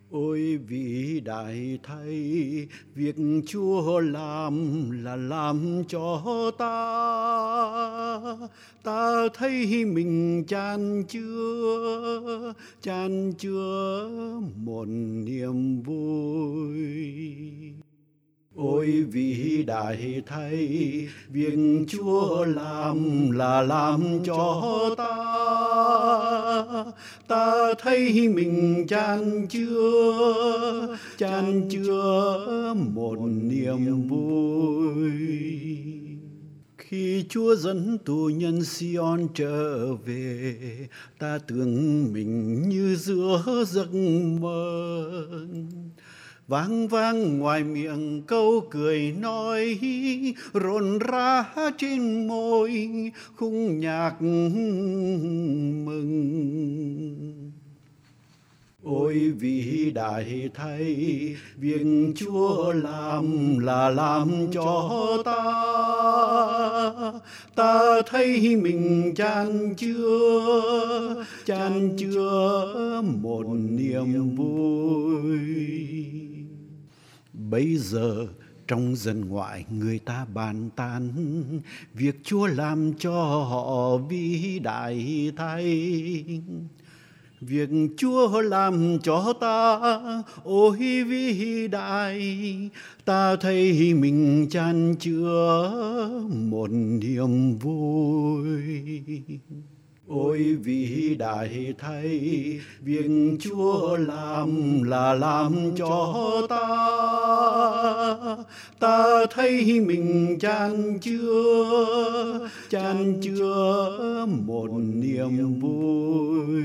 Ôi vĩ đại thay, việc Chúa làm là làm cho ta thấy mình chan chứa một niềm vui. Ôi vĩ đại thay, việc Chúa làm là làm cho ta thấy mình chan chứa một niềm vui. Khi Chúa dẫn tù nhân Sion trở về, ta tưởng mình như giữa giấc mơ. Vang vang ngoài miệng câu cười nói, rộn rã trên môi khung nhạc mừng. Ôi vĩ đại thay, việc Chúa làm là làm cho ta thấy mình chan chứa một niềm vui. Bây giờ trong dân ngoại người ta bàn tán việc Chúa làm cho họ vĩ đại thay. Việc Chúa làm cho ta ôi vĩ đại, ta thấy mình chan chứa một niềm vui. Ôi vĩ đại thay, việc Chúa làm là làm cho ta thấy mình chan chứa một niềm vui.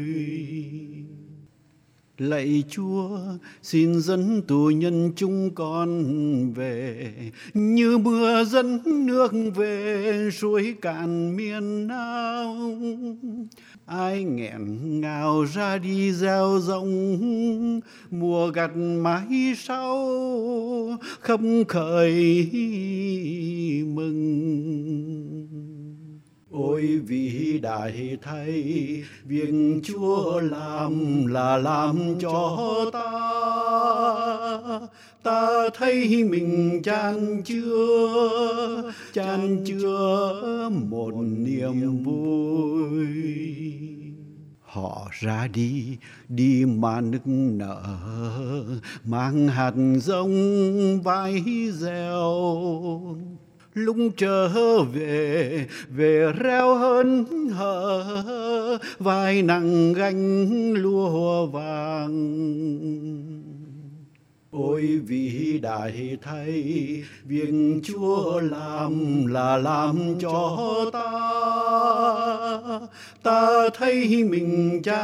Lạy Chúa, xin dẫn tù nhân chúng con về, như mưa dẫn nước về suối cạn miền Nam. Ai nghẹn ngào ra đi gieo rộng, mùa gặt mái sau khấp khởi mừng. Ôi vĩ đại thay, việc Chúa làm là làm cho ta thấy mình chan chứa một niềm vui. Họ ra đi mà nức nở, mang hạt giống vai gieo. Lúc trở về reo hớn hở, vai nặng gánh lúa vàng. Ôi vĩ đại thay, việc Chúa làm là làm cho ta thấy mình